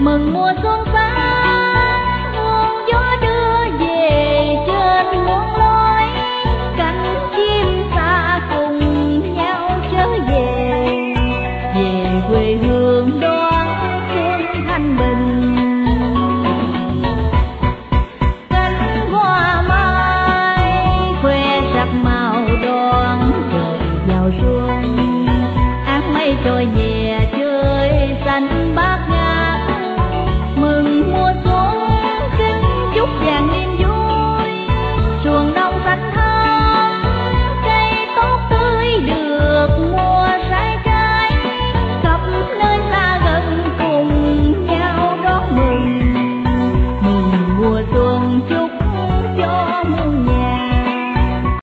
mừng mùa xuân sang muôn gió đưa về trên muôn lối, cánh chim xa cùng nhau trở về, về quê hương đón xuân thanh bình. Cánh hoa mai khoe sắc màu đón trời vào xuân, áng mây trôi nhẹ chơi xanh bát ngát.